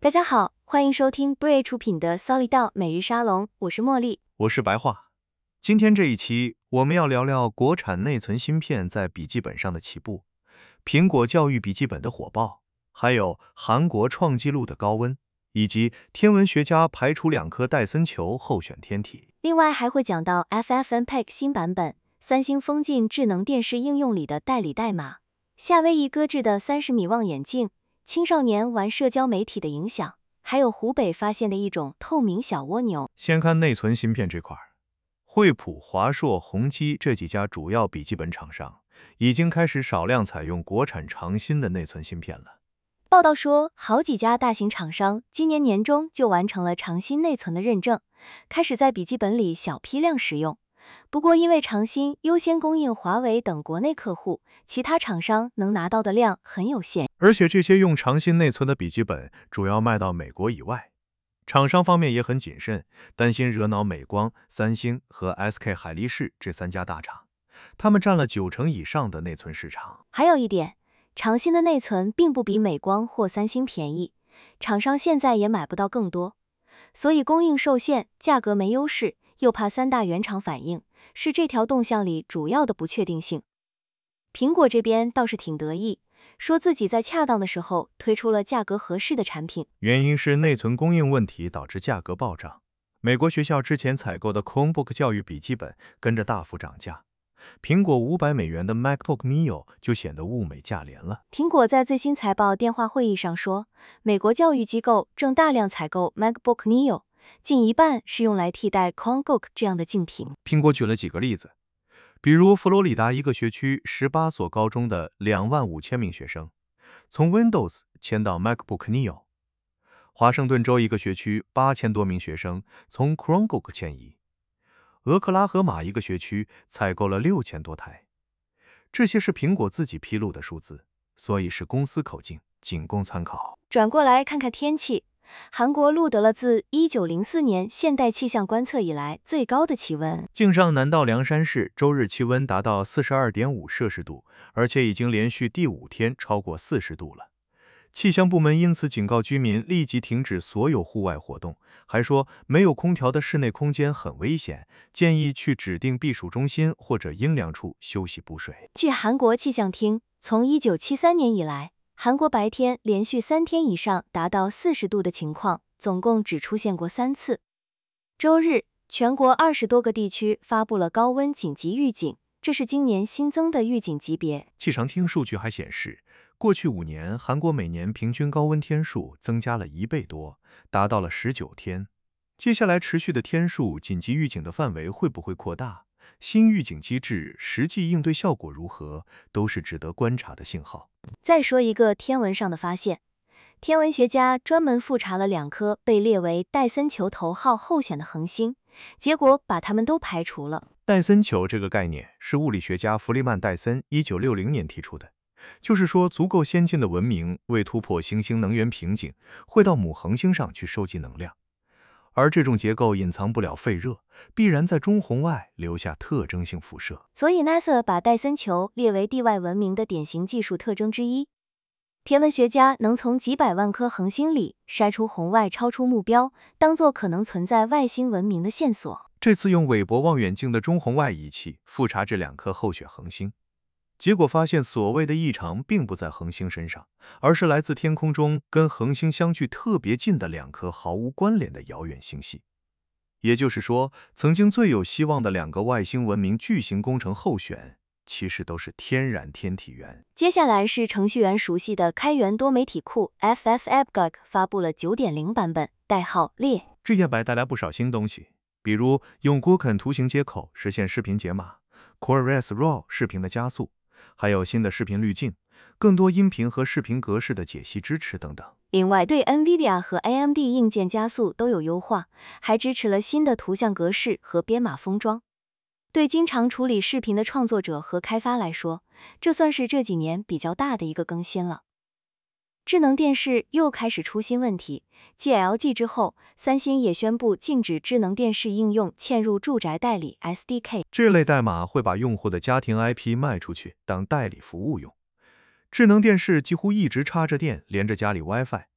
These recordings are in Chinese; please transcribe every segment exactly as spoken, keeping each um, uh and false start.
大家好，欢迎收听 Bray 出品的 Solid 道每日沙龙，我是茉莉， 我是白话。今天这一期我们要聊聊国产内存芯片在笔记本上的起步，苹果教育笔记本的火爆，还有韩国创纪录的高温，以及天文学家排除两颗戴森球候选天体。 另外还会讲到 F F M P E G 新版本，三星封禁智能电视应用里的代理代码，夏威夷搁置的三十米望远镜，青少年玩社交媒体的影响，还有湖北发现的一种透明小蜗牛。 先看内存芯片这块，惠普、华硕、宏基这几家主要笔记本厂商已经开始少量采用国产长芯的内存芯片了。 报道说，好几家大型厂商今年年中就完成了长芯内存的认证，开始在笔记本里小批量使用。不过因为长芯优先供应华为等国内客户，其他厂商能拿到的量很有限。 而且这些用长芯内存的笔记本主要卖到美国以外，厂商方面也很谨慎，担心惹恼美光、三星和 S K 海力士这三家大厂，他们占了九成以上的内存市场。 还有一点，长芯的内存并不比美光或三星便宜，厂商现在也买不到更多，所以供应受限，价格没优势，又怕三大原厂反应，是这条动向里主要的不确定性。苹果这边倒是挺得意，说自己在恰当的时候推出了价格合适的产品， 原因是内存供应问题导致价格暴涨。美国学校之前采购的 Chromebook 教育笔记本跟着大幅涨价，苹果五百美元的 MacBook Neo 就显得物美价廉了。 苹果在最新财报电话会议上说，美国教育机构正大量采购 MacBook Neo， 近一半是用来替代 Chromebook 这样的竞品。 苹果举了几个例子，比如佛罗里达一个学区十八所高中的两万五千名学生，从 Windows 迁到 MacBook Neo； 华盛顿州一个学区八千多名学生从 Chromebook 迁移；俄克拉荷马一个学区采购了六千多台。这些是苹果自己披露的数字，所以是公司口径，仅供参考。 转过来看看天气，韩国录得了自一九零四年现代气象观测以来最高的气温。 庆尚南道凉山市周日气温达到 四十二点五摄氏度，而且已经连续第五天超过四十度了。气象部门因此警告居民立即停止所有户外活动，还说没有空调的室内空间很危险，建议去指定避暑中心或者阴凉处休息补水。 据韩国气象厅，从一九七三年以来，韩国白天连续三天以上达到四十度的情况，总共只出现过三次。周日，全国二十多个地区发布了高温紧急预警，这是今年新增的预警级别。 气象厅数据还显示，过去五年韩国每年平均高温天数增加了一倍多，达到了十九天。接下来持续的天数，紧急预警的范围会不会扩大？新预警机制实际应对效果如何，都是值得观察的信号。 再说一个天文上的发现，天文学家专门复查了两颗被列为戴森球头号候选的恒星，结果把它们都排除了。 戴森球这个概念是物理学家弗利曼·戴森一九六零年提出的，就是说足够先进的文明为突破行星能源瓶颈，会到母恒星上去收集能量。而这种结构隐藏不了废热，必然在中红外留下特征性辐射。 所以 NASA 把戴森球列为地外文明的典型技术特征之一。天文学家能从几百万颗恒星里筛出红外超出目标，当作可能存在外星文明的线索。 这次用韦伯望远镜的中红外仪器复查这两颗候选恒星，结果发现所谓的异常并不在恒星身上，而是来自天空中跟恒星相距特别近的两颗毫无关联的遥远星系。也就是说，曾经最有希望的两个外星文明巨型工程候选，其实都是天然天体源。 接下来是程序员熟悉的开源多媒体库 F F M P E G 发布了 九点零 版本，代号列。 这也摆带来不少新东西，比如用郭肯图形接口实现视频解码， ColorRes RAW 视频的加速，还有新的视频滤镜，更多音频和视频格式的解析支持等等。 另外，对 NVIDIA 和 A M D 硬件加速都有优化，还支持了新的图像格式和编码封装。对经常处理视频的创作者和开发来说，这算是这几年比较大的一个更新了。智能电视又开始出新问题，继 L G 之后，三星也宣布禁止智能电视应用嵌入住宅代理 S D K。 这类代码会把用户的家庭 I P 卖出去当代理服务用。智能电视几乎一直插着电，连着家里 WiFi，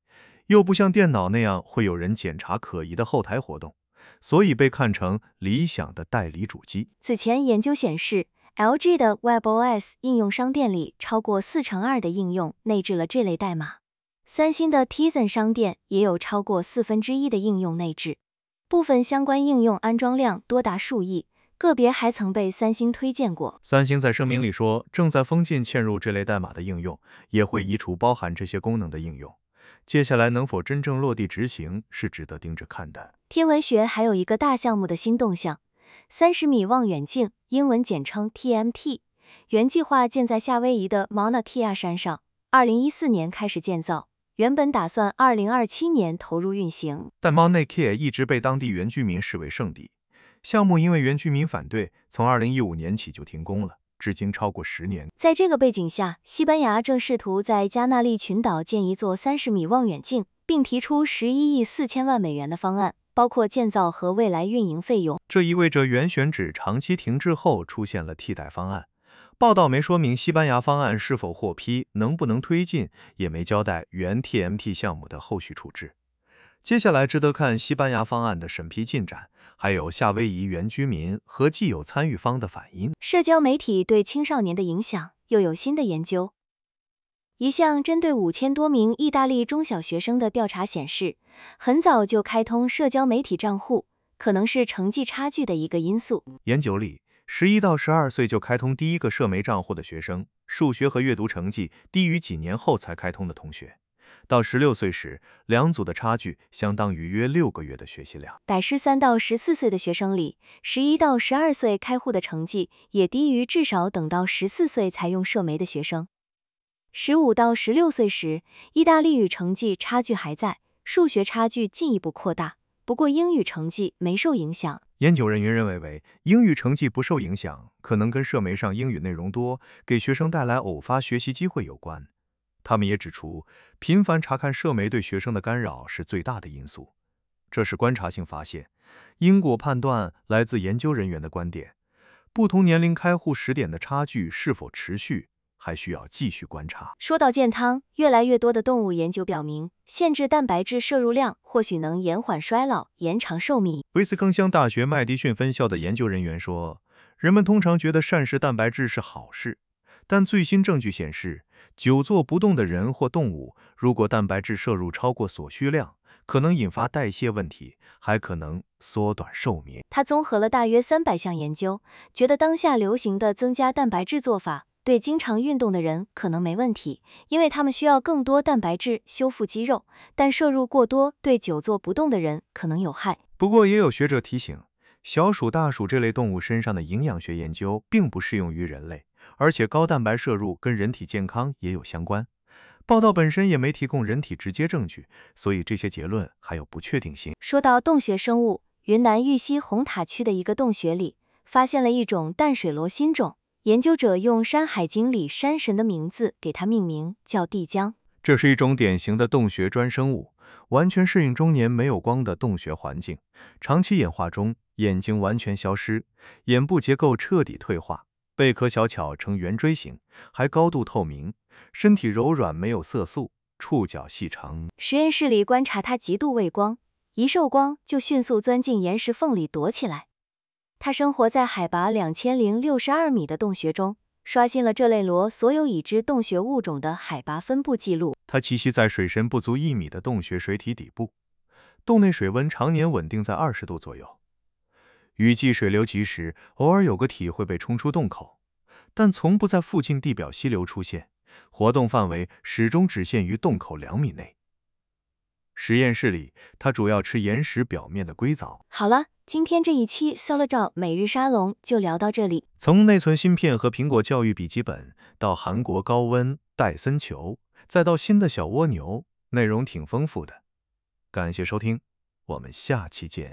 又不像电脑那样会有人检查可疑的后台活动，所以被看成理想的代理主机。 此前研究显示， L G 的 WebOS 应用商店里超过四成二的应用内置了这类代码。三星的 Tizen 商店也有超过四分之一的应用内置，部分相关应用安装量多达数亿，个别还曾被三星推荐过。 三星在声明里说，正在封禁嵌入这类代码的应用，也会移除包含这些功能的应用。接下来能否真正落地执行，是值得盯着看的。 天文学还有一个大项目的新动向，三十米望远镜，英文简称 T M T， 原计划建在夏威夷的 Mauna Kea 山上，二零一四年开始建造，原本打算二零二七年投入运行。 但 Mauna Kea 一直被当地原居民视为圣地，项目因为原居民反对，从二零一五年起就停工了，至今超过十年。 在这个背景下，西班牙正试图在加那利群岛建一座三十米望远镜，并提出十一亿四千万美元的方案，包括建造和未来运营费用。 这意味着原选址长期停滞后出现了替代方案。报道没说明西班牙方案是否获批，能不能推进，也没交代原 T M T 项目的后续处置。接下来值得看西班牙方案的审批进展，还有夏威夷原居民和既有参与方的反应。 社交媒体对青少年的影响又有新的研究。一项针对五千多名意大利中小学生的调查显示，很早就开通社交媒体账户，可能是成绩差距的一个因素。 研究里，十一到十二岁就开通第一个社媒账户的学生，数学和阅读成绩低于几年后才开通的同学。到十六岁时，两组的差距相当于约六个月的学习量。 在十三到十四岁的学生里，十一到十二岁开户的成绩也低于至少等到十四岁才用社媒的学生。十五到十六岁时，意大利语成绩差距还在，数学差距进一步扩大，不过英语成绩没受影响。 研究人员认为为英语成绩不受影响，可能跟社媒上英语内容多，给学生带来偶发学习机会有关。他们也指出，频繁查看社媒对学生的干扰是最大的因素。这是观察性发现，因果判断来自研究人员的观点。不同年龄开户时点的差距是否持续，还需要继续观察。 说到健康，越来越多的动物研究表明，限制蛋白质摄入量或许能延缓衰老、延长寿命。 威斯康星大学麦迪逊分校的研究人员说，人们通常觉得膳食蛋白质是好事，但最新证据显示，久坐不动的人或动物，如果蛋白质摄入超过所需量，可能引发代谢问题，还可能缩短寿命。 他综合了大约三百项研究，觉得当下流行的增加蛋白质做法对经常运动的人可能没问题，因为他们需要更多蛋白质修复肌肉，但摄入过多对久坐不动的人可能有害。 不过也有学者提醒，小鼠、大鼠这类动物身上的营养学研究并不适用于人类，而且高蛋白摄入跟人体健康也有相关。报道本身也没提供人体直接证据，所以这些结论还有不确定性。 说到洞穴生物，云南玉溪红塔区的一个洞穴里发现了一种淡水螺新种，研究者用《山海经》里山神的名字给它命名，叫帝江。 这是一种典型的洞穴专生物，完全适应终年没有光的洞穴环境，长期演化中眼睛完全消失，眼部结构彻底退化，贝壳小巧呈圆锥形，还高度透明，身体柔软没有色素，触角细长。 实验室里观察它极度畏光，一受光就迅速钻进岩石缝里躲起来。它生活在海拔两千零六十二米的洞穴中，刷新了这类螺所有已知洞穴物种的海拔分布记录。 它栖息在水深不足一米的洞穴水体底部，洞内水温常年稳定在二十度左右。雨季水流急时，偶尔有个体会被冲出洞口，但从不在附近地表溪流出现，活动范围始终只限于洞口两米内。实验室里，它主要吃岩石表面的硅藻。 好了，今天这一期 Solid 每日沙龙就聊到这里。 从内存芯片和苹果教育笔记本，到韩国高温戴森球，再到新的小蜗牛，内容挺丰富的。感谢收听，我们下期见。